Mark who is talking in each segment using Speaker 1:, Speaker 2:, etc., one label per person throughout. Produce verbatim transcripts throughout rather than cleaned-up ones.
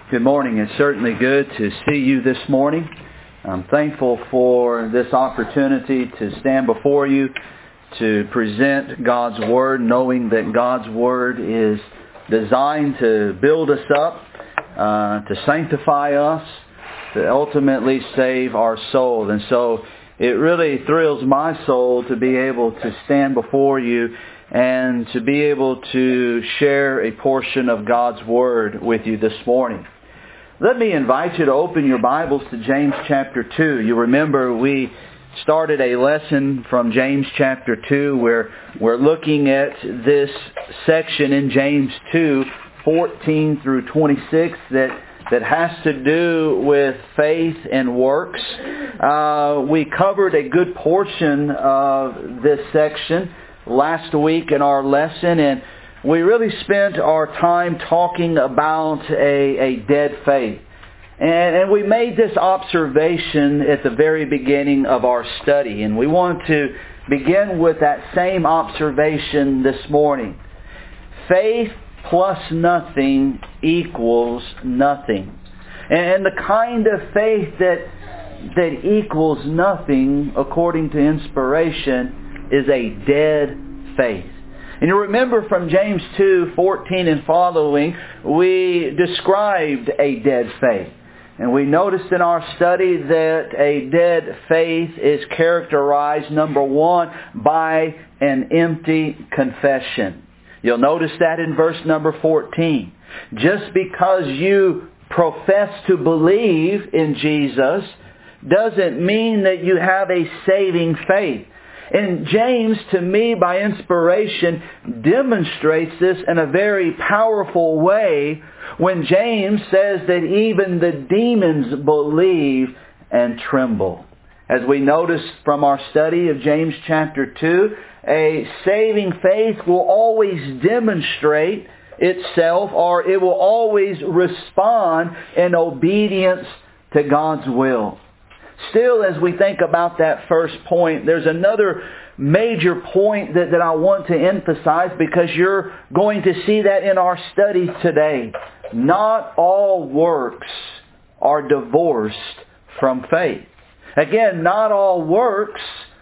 Speaker 1: Good morning. It's certainly good to see you this morning. I'm thankful for this opportunity to stand before you to present God's Word, knowing that God's Word is designed to build us up, uh, to sanctify us, to ultimately save our soul. And so it really thrills my soul to be able to stand before you and to be able to share a portion of God's Word with you this morning. Let me invite you to open your Bibles to James chapter two. You remember we started a lesson from James chapter two where we're looking at this section in James two, fourteen through twenty-six that that has to do with faith and works. Uh, we covered a good portion of this section last week in our lesson, and we really spent our time talking about a, a dead faith. And, and we made this observation at the very beginning of our study. And we want to begin with that same observation this morning. Faith plus nothing equals nothing. And the kind of faith that, that equals nothing, according to inspiration, is a dead faith. And you remember from James two, fourteen and following, we described a dead faith. And we noticed in our study that a dead faith is characterized, number one, by an empty confession. You'll notice that in verse number fourteen. Just because you profess to believe in Jesus doesn't mean that you have a saving faith. And James, to me, by inspiration, demonstrates this in a very powerful way when James says that even the demons believe and tremble. As we noticed from our study of James chapter two, a saving faith will always demonstrate itself, or it will always respond in obedience to God's will. Still, as we think about that first point, there's another major point that, that I want to emphasize, because you're going to see that in our study today. Not all works are divorced from faith. Again, not all works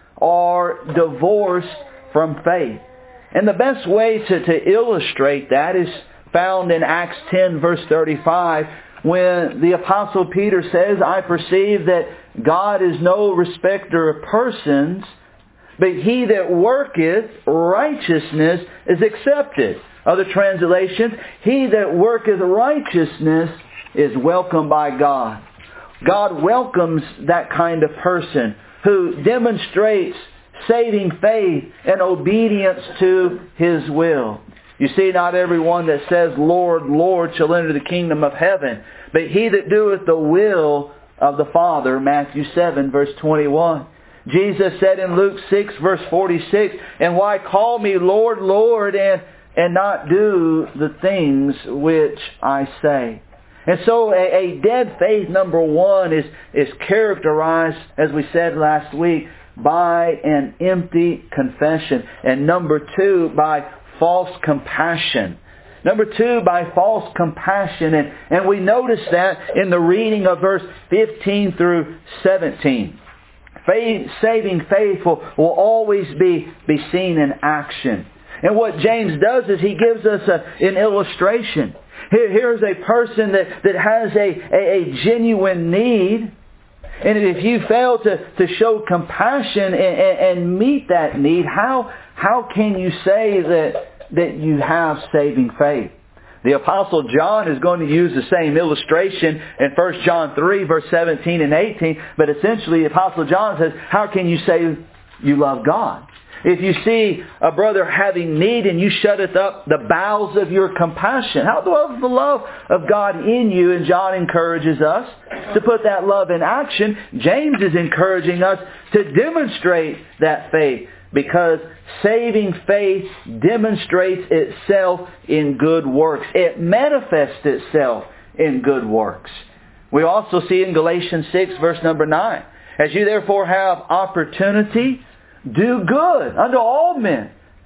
Speaker 1: are divorced from faith. And the best way to, to illustrate that is found in Acts ten, verse thirty-five, when the Apostle Peter says, I perceive that God is no respecter of persons, but he that worketh righteousness is accepted. Other translations, he that worketh righteousness is welcomed by God. God welcomes that kind of person who demonstrates saving faith and obedience to His will. You see, not everyone that says, Lord, Lord, shall enter the kingdom of heaven, but he that doeth the will of the Father, Matthew seven, verse twenty-one. Jesus said in Luke six, verse forty-six, and why call me Lord, Lord, and, and not do the things which I say? And so a, a dead faith, number one, is, is characterized, as we said last week, by an empty confession. And number two, by false compassion. Number two, by false compassion. And, and we notice that in the reading of verse fifteen through seventeen. Faith, saving faith will, will always be, be seen in action. And what James does is he gives us a, an illustration. Here, here's a person that, that has a, a, a genuine need. And if you fail to, to show compassion and, and, and meet that need, how, how can you say that, that you have saving faith? The Apostle John is going to use the same illustration in First John three, verse seventeen and eighteen. But essentially, the Apostle John says, how can you say you love God? If you see a brother having need and you shutteth up the bowels of your compassion, how does the love of God in you? And John encourages us to put that love in action. James is encouraging us to demonstrate that faith, because saving faith demonstrates itself in good works. It manifests itself in good works. We also see in Galatians six, verse number nine, as you therefore have opportunity, do good unto all men,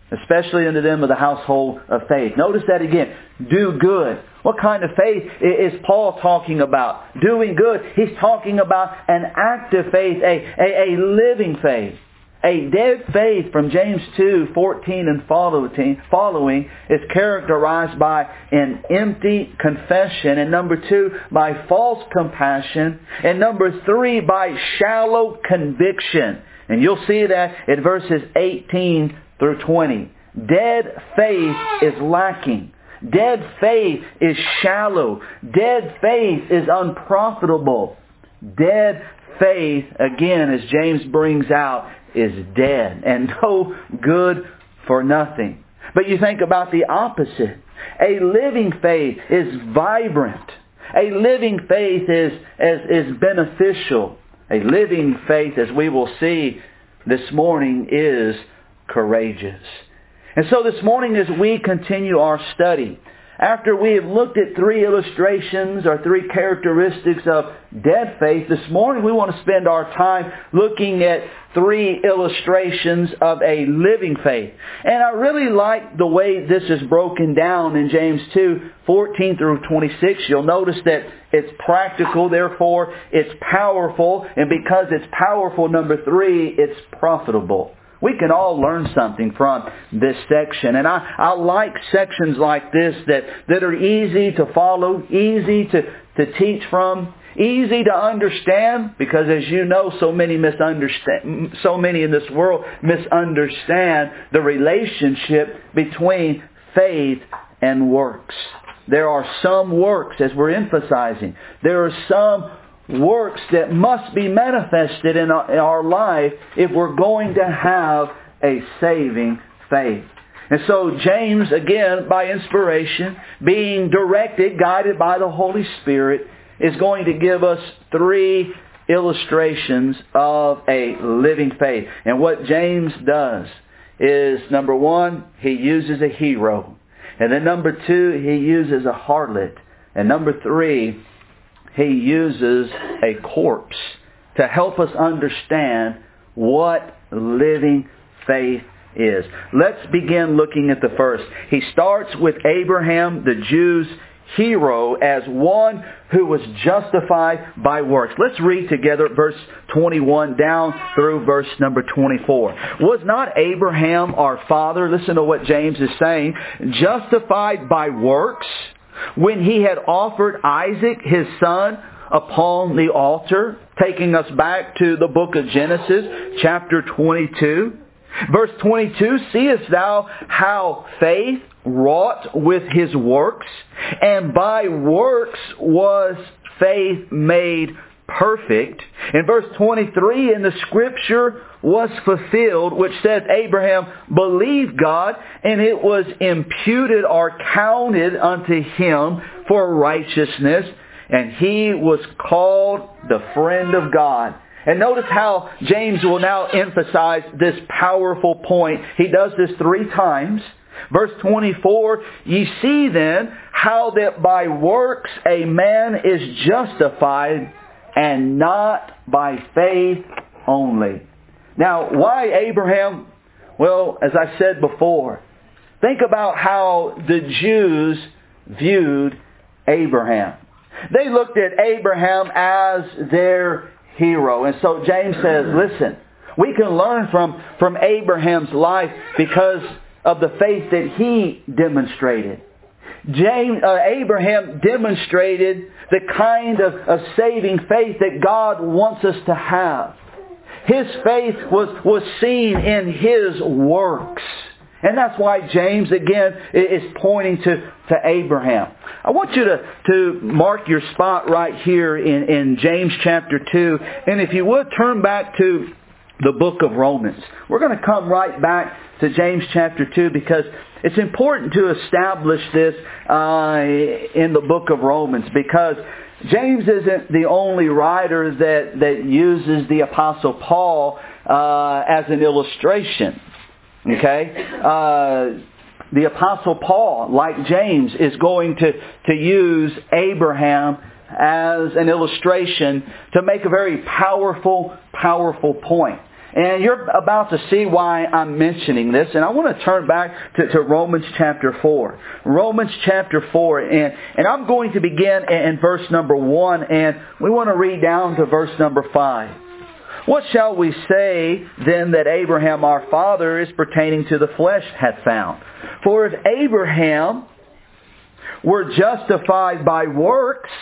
Speaker 1: especially unto them of the household of faith. Notice that again. Do good. What kind of faith is Paul talking about? Doing good. He's talking about an active faith, a, a, a living faith. A dead faith from James two, fourteen and following, following is characterized by an empty confession. And number two, by false compassion. And number three, by shallow conviction. And you'll see that in verses eighteen through twenty. Dead faith is lacking. Dead faith is shallow. Dead faith is unprofitable. Dead faith, again, as James brings out, is dead and no good for nothing. But you think about the opposite. A living faith is vibrant. A living faith is, is, is beneficial. A living faith, as we will see this morning, is courageous. And so this morning as we continue our study, after we have looked at three illustrations or three characteristics of dead faith, this morning we want to spend our time looking at three illustrations of a living faith. And I really like the way this is broken down in James two, fourteen through twenty-six. You'll notice that it's practical, therefore it's powerful. And because it's powerful, number three, it's profitable. We can all learn something from this section. And I, I like sections like this that, that are easy to follow, easy to, to teach from, easy to understand, because as you know, so many misunderstand, so many in this world misunderstand the relationship between faith and works. There are some works, as we're emphasizing. There are some works that must be manifested in our, in our life if we're going to have a saving faith. And so James, again, by inspiration, being directed, guided by the Holy Spirit, is going to give us three illustrations of a living faith. And what James does is, number one, he uses a hero. And then number two, he uses a harlot. And number three, he uses a corpse to help us understand what living faith is. Let's begin looking at the first. He starts with Abraham, the Jews' hero, as one who was justified by works. Let's read together verse twenty-one down through verse number twenty-four. Was not Abraham our father, listen to what James is saying, justified by works when he had offered Isaac, his son, upon the altar? Taking us back to the book of Genesis, chapter twenty-two. Verse twenty-two, seest thou how faith wrought with his works, and by works was faith made perfect. In verse twenty-three, and the scripture was fulfilled, which says, Abraham believed God, and it was imputed or counted unto him for righteousness, and he was called the friend of God. And notice how James will now emphasize this powerful point. He does this three times. Verse twenty-four, ye see then how that by works a man is justified, and not by faith only. Now, why Abraham? Well, as I said before, think about how the Jews viewed Abraham. They looked at Abraham as their hero. And so James says, listen, we can learn from, from Abraham's life because of the faith that he demonstrated. James, uh, Abraham demonstrated the kind of, of saving faith that God wants us to have. His faith was, was seen in his works. And that's why James, again, is pointing to, to Abraham. I want you to, to mark your spot right here in, in James chapter two. And if you would, turn back to the book of Romans. We're going to come right back to James chapter two because it's important to establish this uh, in the book of Romans, because James isn't the only writer that, that uses the Apostle Paul uh, as an illustration. Okay? Uh, the Apostle Paul, like James, is going to, to use Abraham as an illustration to make a very powerful, powerful point. And you're about to see why I'm mentioning this. And I want to turn back to, to Romans chapter four. Romans chapter four. And, and I'm going to begin in, in verse number one. And we want to read down to verse number five. What shall we say then that Abraham our father is pertaining to the flesh hath found? For if Abraham were justified by works,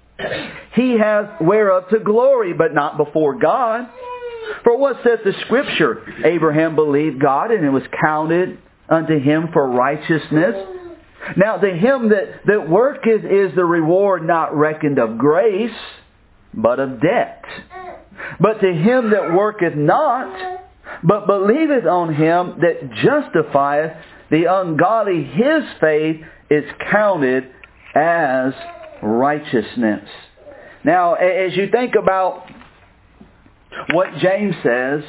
Speaker 1: he hath whereof to glory, but not before God. For what saith the Scripture? Abraham believed God, and it was counted unto him for righteousness. Now to him that, that worketh is the reward not reckoned of grace, but of debt. But to him that worketh not, but believeth on him that justifieth the ungodly, his faith is counted as righteousness. Now, as you think about what James says,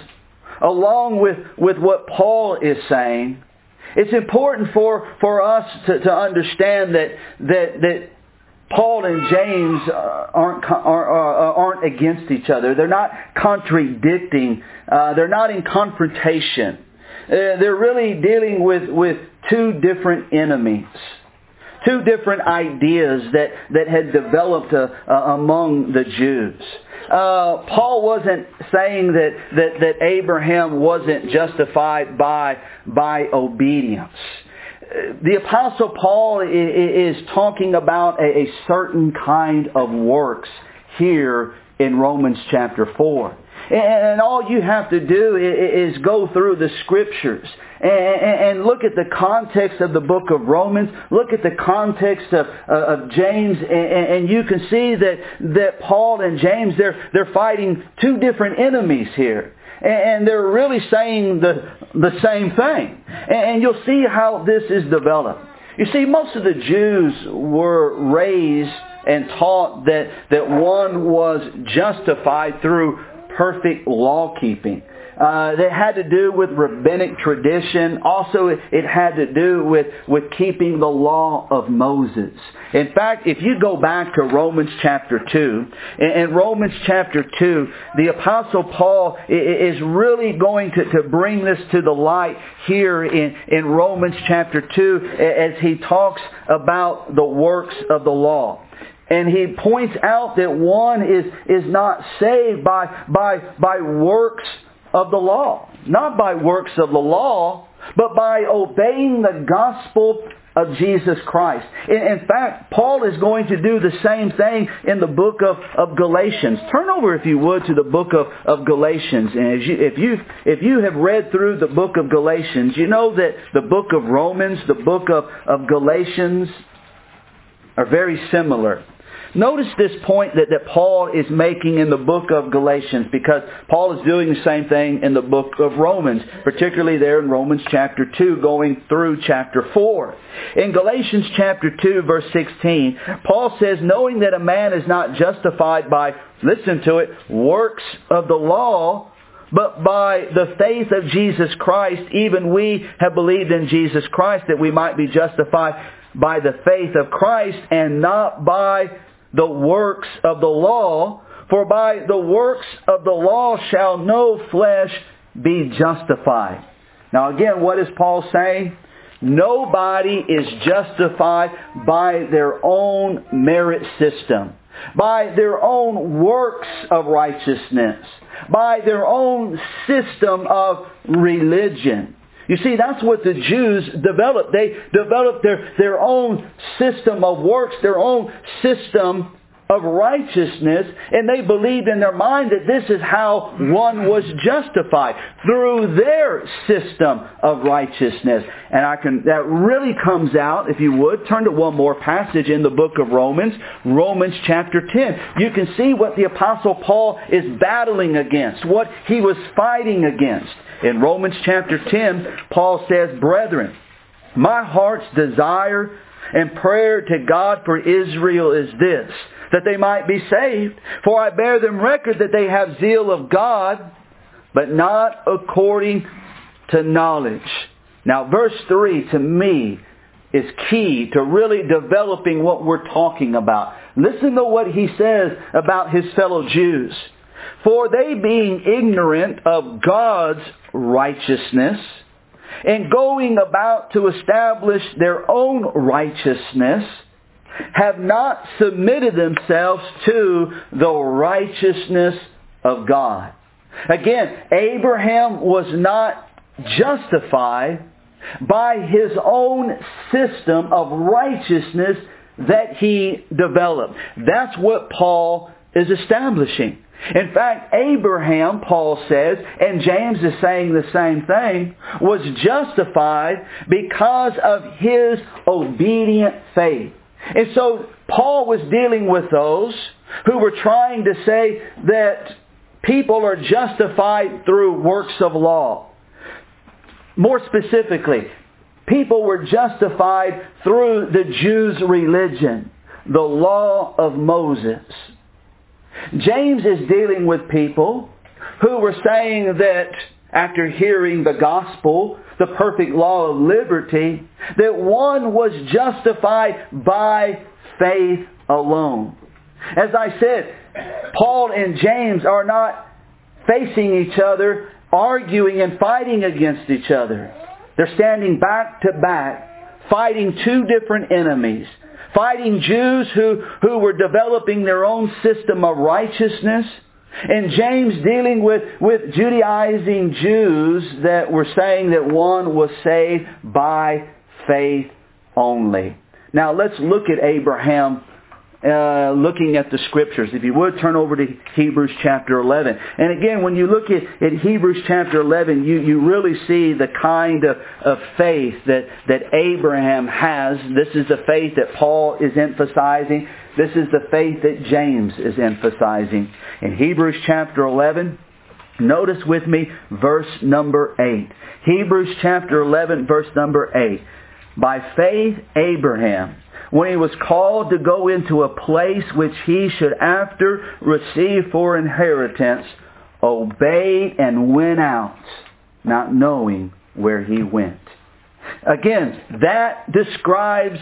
Speaker 1: along with, with what Paul is saying, it's important for, for us to, to understand that, that, that Paul and James aren't, aren't, aren't against each other. They're not contradicting. Uh, they're not in confrontation. Uh, they're really dealing with, with two different enemies. Two different ideas that, that had developed uh, uh, among the Jews. Uh, Paul wasn't saying that, that, that Abraham wasn't justified by, by obedience. The Apostle Paul is talking about a certain kind of works here in Romans chapter four. And all you have to do is go through the Scriptures and look at the context of the book of Romans, look at the context of, of James, and you can see that, that Paul and James, they're, they're fighting two different enemies here. And they're really saying the, the same thing. And you'll see how this is developed. You see, most of the Jews were raised and taught that, that one was justified through perfect law keeping. Uh, that had to do with rabbinic tradition. Also, it, it had to do with, with keeping the law of Moses. In fact, if you go back to Romans chapter two, in, in Romans chapter two, the Apostle Paul is really going to, to bring this to the light here in, in Romans chapter two as he talks about the works of the law. And he points out that one is, is not saved by, by, by works of the law. Not by works of the law, but by obeying the gospel of Jesus Christ. In, in fact, Paul is going to do the same thing in the book of, of Galatians. Turn over, if you would, to the book of, of Galatians. And as you, if, you, if you have read through the book of Galatians, you know that the book of Romans, the book of, of Galatians are very similar. Notice this point that, that Paul is making in the book of Galatians, because Paul is doing the same thing in the book of Romans, particularly there in Romans chapter two going through chapter four. In Galatians chapter two verse sixteen, Paul says, knowing that a man is not justified by, listen to it, works of the law, but by the faith of Jesus Christ, even we have believed in Jesus Christ that we might be justified by the faith of Christ and not by the works of the law, for by the works of the law shall no flesh be justified. Now again, what is Paul saying? Nobody is justified by their own merit system, by their own works of righteousness, by their own system of religion. You see, that's what the Jews developed. They developed their, their own system of works, their own system of righteousness, and they believed in their mind that this is how one was justified, through their system of righteousness. And I can that really comes out, if you would, turn to one more passage in the book of Romans, Romans chapter ten. You can see what the Apostle Paul is battling against, what he was fighting against. In Romans chapter ten, Paul says, brethren, my heart's desire and prayer to God for Israel is this, that they might be saved. For I bear them record that they have zeal of God, but not according to knowledge. Now verse three to me is key to really developing what we're talking about. Listen to what he says about his fellow Jews. For they being ignorant of God's righteousness, and going about to establish their own righteousness, have not submitted themselves to the righteousness of God. Again, Abraham was not justified by his own system of righteousness that he developed. That's what Paul is establishing. In fact, Abraham, Paul says, and James is saying the same thing, was justified because of his obedient faith. And so Paul was dealing with those who were trying to say that people are justified through works of law. More specifically, people were justified through the Jews' religion, the law of Moses. James is dealing with people who were saying that after hearing the gospel, the perfect law of liberty, that one was justified by faith alone. As I said, Paul and James are not facing each other, arguing and fighting against each other. They're standing back to back, fighting two different enemies. Fighting Jews who, who were developing their own system of righteousness. And James dealing with, with Judaizing Jews that were saying that one was saved by faith only. Now let's look at Abraham uh, looking at the Scriptures. If you would, turn over to Hebrews chapter eleven. And again, when you look at, at Hebrews chapter eleven, you, you really see the kind of, of faith that, that Abraham has. This is the faith that Paul is emphasizing. This is the faith that James is emphasizing. In Hebrews chapter eleven, notice with me verse number eight. Hebrews chapter eleven, verse number eight. By faith Abraham, when he was called to go into a place which he should after receive for inheritance, obeyed and went out, not knowing where he went. Again, that describes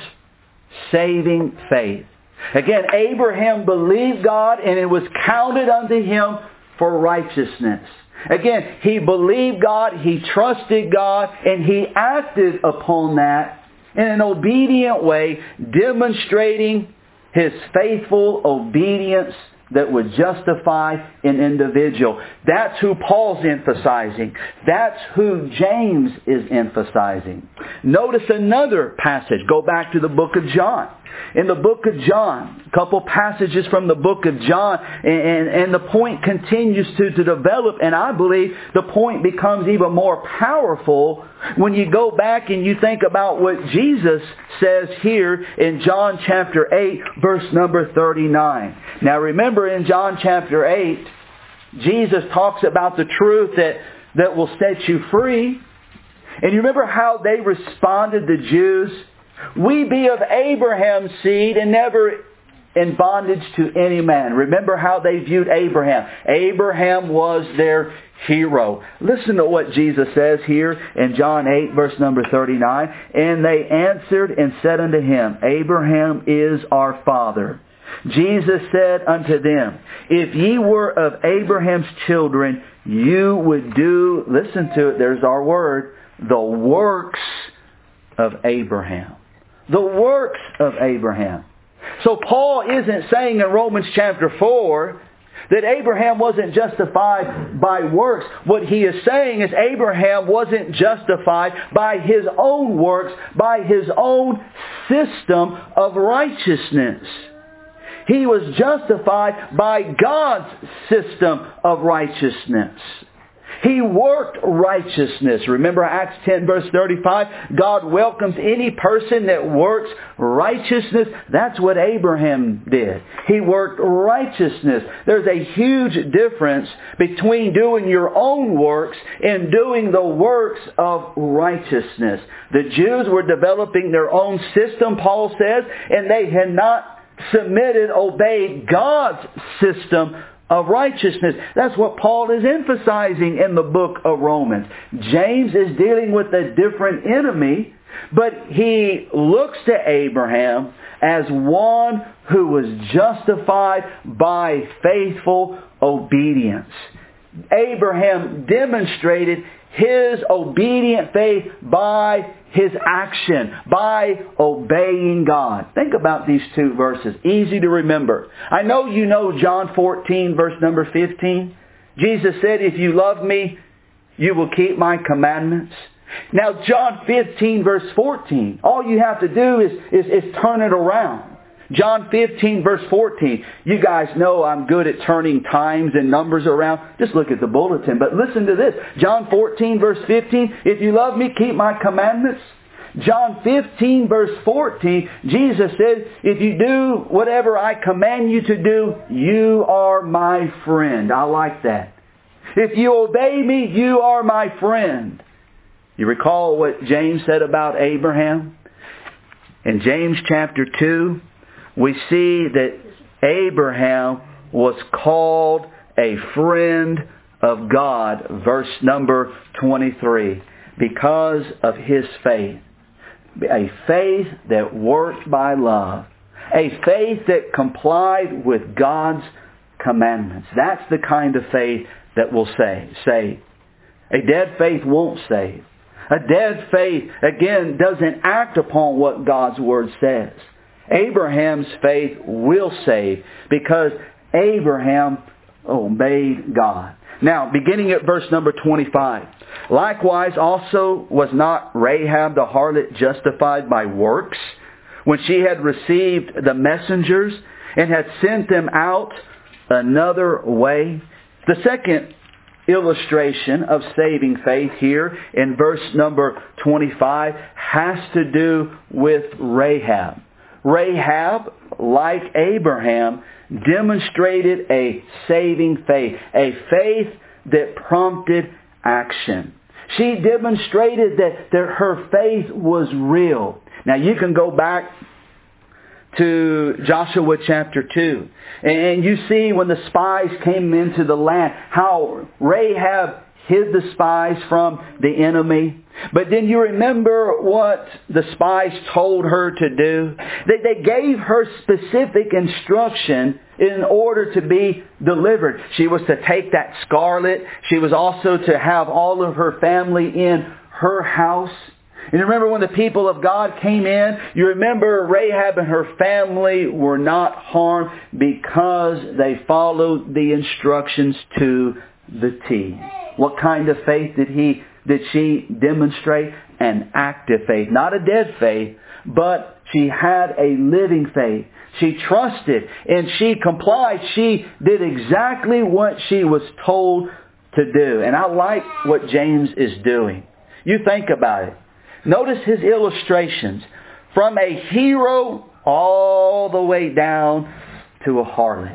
Speaker 1: saving faith. Again, Abraham believed God and it was counted unto him for righteousness. Again, he believed God, he trusted God, and he acted upon that in an obedient way, demonstrating his faithful obedience that would justify an individual. That's who Paul's emphasizing. That's who James is emphasizing. Notice another passage. Go back to the book of John. In the book of John, a couple passages from the book of John, and, and, and the point continues to, to develop, and I believe the point becomes even more powerful when you go back and you think about what Jesus says here in John chapter eight, verse number thirty-nine. Now remember, in John chapter eight, Jesus talks about the truth that, that will set you free. And you remember how they responded, the Jews? We be of Abraham's seed and never in bondage to any man. Remember how they viewed Abraham. Abraham was their hero. Listen to what Jesus says here in John eight, verse number thirty-nine. And they answered and said unto him, Abraham is our father. Jesus said unto them, if ye were of Abraham's children, you would do, listen to it, there's our word, the works of Abraham. The works of Abraham. So Paul isn't saying in Romans chapter four that Abraham wasn't justified by works. What he is saying is Abraham wasn't justified by his own works, by his own system of righteousness. He was justified by God's system of righteousness. He worked righteousness. Remember Acts ten verse thirty-five? God welcomes any person that works righteousness. That's what Abraham did. He worked righteousness. There's a huge difference between doing your own works and doing the works of righteousness. The Jews were developing their own system, Paul says, and they had not submitted, obeyed God's system of righteousness. That's what Paul is emphasizing in the book of Romans. James is dealing with a different enemy. But he looks to Abraham as one who was justified by faithful obedience. Abraham demonstrated his obedient faith by his action, by obeying God. Think about these two verses. Easy to remember. I know you know John fourteen, verse number fifteen. Jesus said, if you love me, you will keep my commandments. Now John fifteen, verse fourteen. All you have to do is, is, is turn it around. John fifteen, verse fourteen. You guys know I'm good at turning times and numbers around. Just look at the bulletin. But listen to this. John fourteen, verse fifteen. If you love me, keep my commandments. John fifteen, verse fourteen. Jesus said, if you do whatever I command you to do, you are my friend. I like that. If you obey me, you are my friend. You recall what James said about Abraham? In James chapter two, we see that Abraham was called a friend of God, verse number twenty-three, because of his faith. A faith that worked by love. A faith that complied with God's commandments. That's the kind of faith that will save. save. A dead faith won't save. A dead faith, again, doesn't act upon what God's Word says. Abraham's faith will save because Abraham obeyed God. Now, beginning at verse number twenty-five. Likewise also was not Rahab the harlot justified by works when she had received the messengers and had sent them out another way? The second illustration of saving faith here in verse number twenty-five has to do with Rahab. Rahab, like Abraham, demonstrated a saving faith, a faith that prompted action. She demonstrated that, that her faith was real. Now you can go back to Joshua chapter two. And you see when the spies came into the land, how Rahab hid the spies from the enemy. But then you remember what the spies told her to do? They, they gave her specific instruction in order to be delivered. She was to take that scarlet. She was also to have all of her family in her house. And you remember when the people of God came in, you remember Rahab and her family were not harmed because they followed the instructions to the T. What kind of faith did he, did she demonstrate? An active faith. Not a dead faith, but she had a living faith. She trusted and she complied. She did exactly what she was told to do. And I like what James is doing. You think about it. Notice his illustrations. From a hero all the way down to a harlot.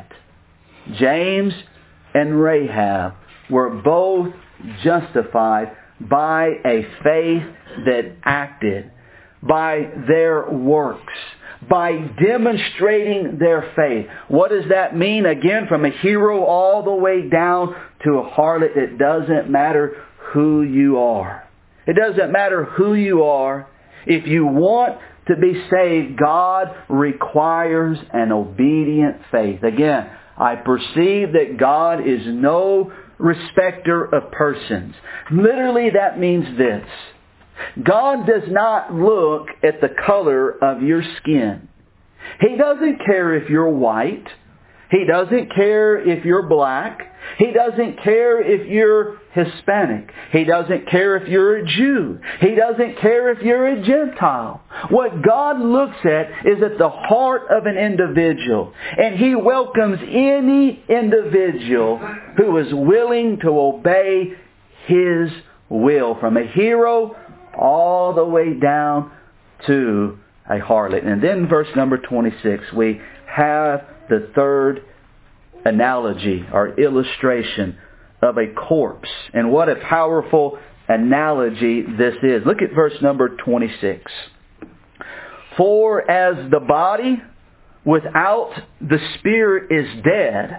Speaker 1: James and Rahab were both justified by a faith that acted, by their works, by demonstrating their faith. What does that mean? Again, from a hero all the way down to a harlot, it doesn't matter who you are. It doesn't matter who you are. If you want to be saved, God requires an obedient faith. Again, I perceive that God is no respecter of persons. Literally, that means this. God does not look at the color of your skin. He doesn't care if you're white. He doesn't care if you're black. He doesn't care if you're Hispanic. He doesn't care if you're a Jew. He doesn't care if you're a Gentile. What God looks at is at the heart of an individual. And He welcomes any individual who is willing to obey His will. From a hero all the way down to a harlot. And then verse number twenty-six, we have the third analogy or illustration of a corpse. And what a powerful analogy this is. Look at verse number twenty-six. For as the body without the spirit is dead,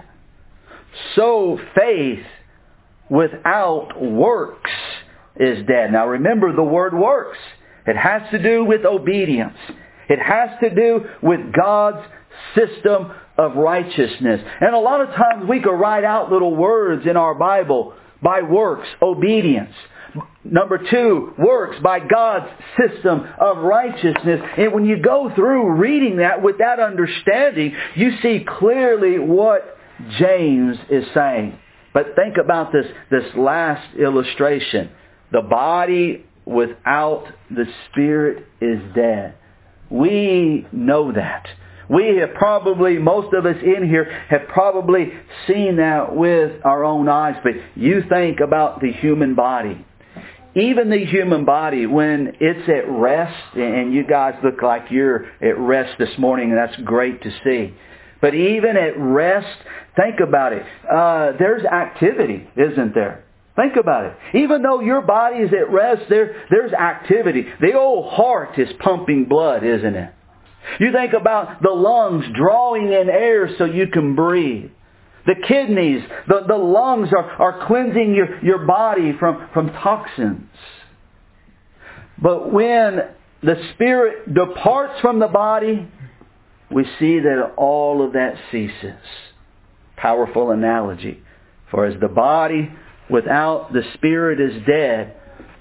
Speaker 1: so faith without works is dead. Now remember the word works. It has to do with obedience. It has to do with God's system of righteousness. And a lot of times we could write out little words in our Bible. By works, obedience. Number two, works by God's system of righteousness. And when you go through reading that with that understanding, you see clearly what James is saying. But think about this, this last illustration. The body without the Spirit is dead. We know that. We have probably, most of us in here have probably seen that with our own eyes. But you think about the human body. Even the human body, when it's at rest, and you guys look like you're at rest this morning, and that's great to see. But even at rest, think about it. Uh, there's activity, isn't there? Think about it. Even though your body is at rest, there, there's activity. The old heart is pumping blood, isn't it? You think about the lungs drawing in air so you can breathe. The kidneys, the, the lungs are, are cleansing your, your body from, from toxins. But when the Spirit departs from the body, we see that all of that ceases. Powerful analogy. For as the body without the Spirit is dead,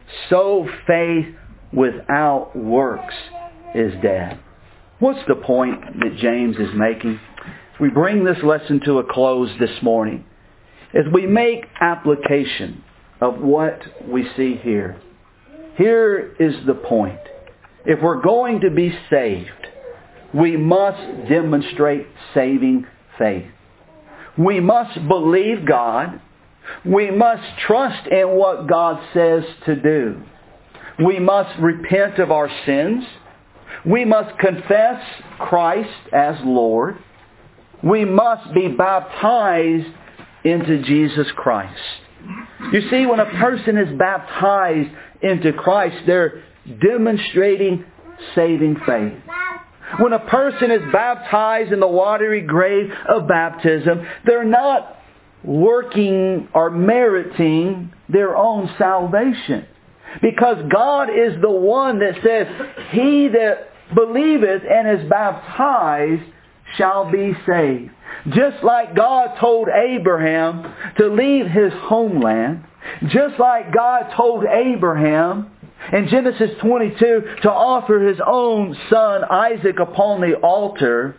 Speaker 1: so faith without works is dead. What's the point that James is making? We bring this lesson to a close this morning as we make application of what we see here. Here is the point. If we're going to be saved, we must demonstrate saving faith. We must believe God. We must trust in what God says to do. We must repent of our sins. We must confess Christ as Lord. We must be baptized into Jesus Christ. You see, when a person is baptized into Christ, they're demonstrating saving faith. When a person is baptized in the watery grave of baptism, they're not working or meriting their own salvation. Because God is the one that says, "He that believeth and is baptized shall be saved." Just like God told Abraham to leave his homeland, just like God told Abraham in Genesis twenty-two to offer his own son Isaac upon the altar,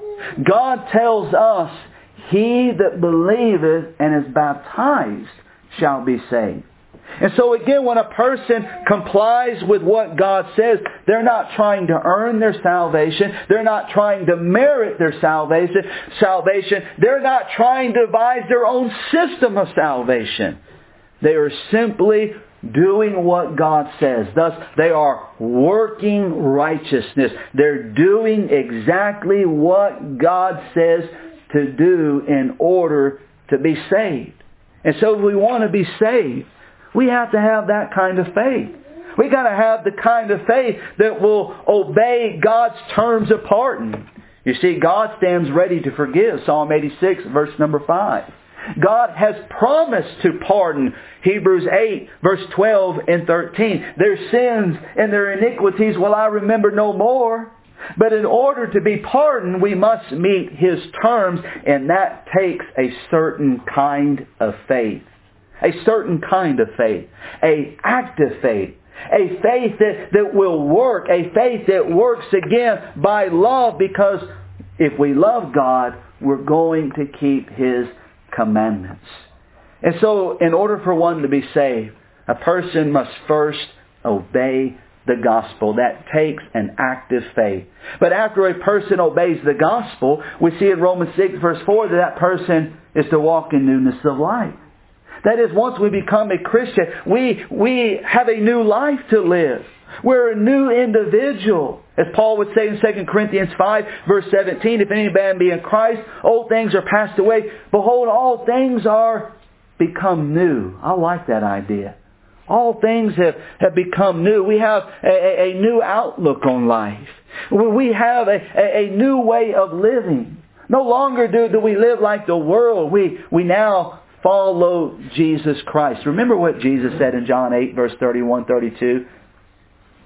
Speaker 1: God tells us, "He that believeth and is baptized shall be saved." And so again, when a person complies with what God says, they're not trying to earn their salvation. They're not trying to merit their salvation. Salvation. They're not trying to devise their own system of salvation. They are simply doing what God says. Thus, they are working righteousness. They're doing exactly what God says to do in order to be saved. And so if we want to be saved, we have to have that kind of faith. We got to have the kind of faith that will obey God's terms of pardon. You see, God stands ready to forgive. Psalm eighty-six, verse number five. God has promised to pardon. Hebrews eight, verse twelve and thirteen. Their sins and their iniquities will I remember no more. But in order to be pardoned, we must meet His terms, and that takes a certain kind of faith. A certain kind of faith. A active faith. A faith that, that will work. A faith that works again by love, because if we love God, we're going to keep His commandments. And so, in order for one to be saved, a person must first obey the gospel. That takes an active faith. But after a person obeys the gospel, we see in Romans six, verse four, that that person is to walk in newness of life. That is, once we become a Christian, we, we have a new life to live. We're a new individual. As Paul would say in Second Corinthians five, verse seventeen, if any man be in Christ, old things are passed away. Behold, all things are become new. I like that idea. All things have, have become new. We have a, a, a new outlook on life. We have a, a, a new way of living. No longer do, do we live like the world. We, we now follow Jesus Christ. Remember what Jesus said in John eight, verse thirty-one, thirty-two.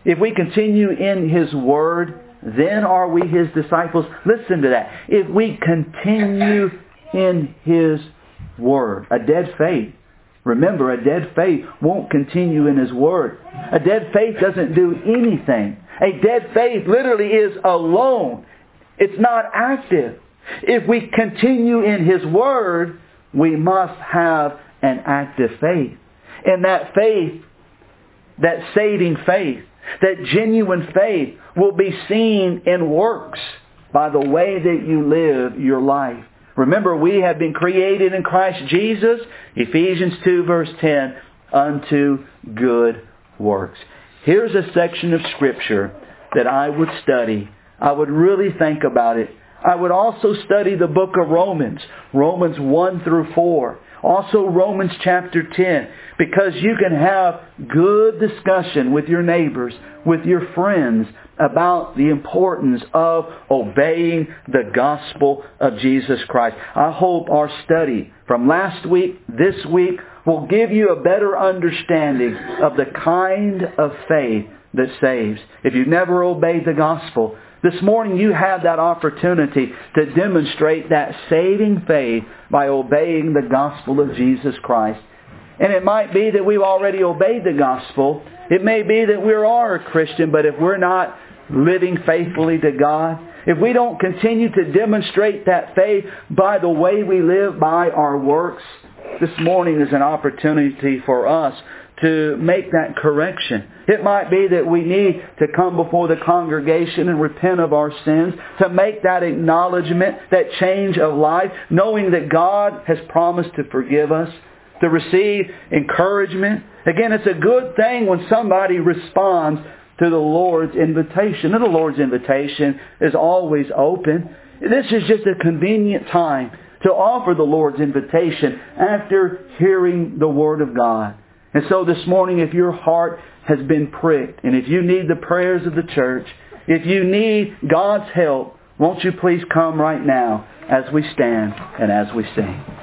Speaker 1: If we continue in His Word, then are we His disciples. Listen to that. If we continue in His Word. A dead faith. Remember, a dead faith won't continue in His Word. A dead faith doesn't do anything. A dead faith literally is alone. It's not active. If we continue in His Word, we must have an active faith. And that faith, that saving faith, that genuine faith will be seen in works by the way that you live your life. Remember, we have been created in Christ Jesus, Ephesians two verse ten, unto good works. Here's a section of Scripture that I would study. I would really think about it. I would also study the book of Romans, Romans one through four. Also Romans chapter ten, because you can have good discussion with your neighbors, with your friends, about the importance of obeying the gospel of Jesus Christ. I hope our study from last week, this week, will give you a better understanding of the kind of faith that saves. If you've never obeyed the gospel, this morning you have that opportunity to demonstrate that saving faith by obeying the gospel of Jesus Christ. And it might be that we've already obeyed the gospel. It may be that we are a Christian, but if we're not living faithfully to God, if we don't continue to demonstrate that faith by the way we live, by our works, this morning is an opportunity for us to make that correction. It might be that we need to come before the congregation and repent of our sins, to make that acknowledgement, that change of life, knowing that God has promised to forgive us, to receive encouragement. Again, it's a good thing when somebody responds to the Lord's invitation. And the Lord's invitation is always open. This is just a convenient time to offer the Lord's invitation after hearing the Word of God. And so this morning, if your heart has been pricked, and if you need the prayers of the church, if you need God's help, won't you please come right now as we stand and as we sing.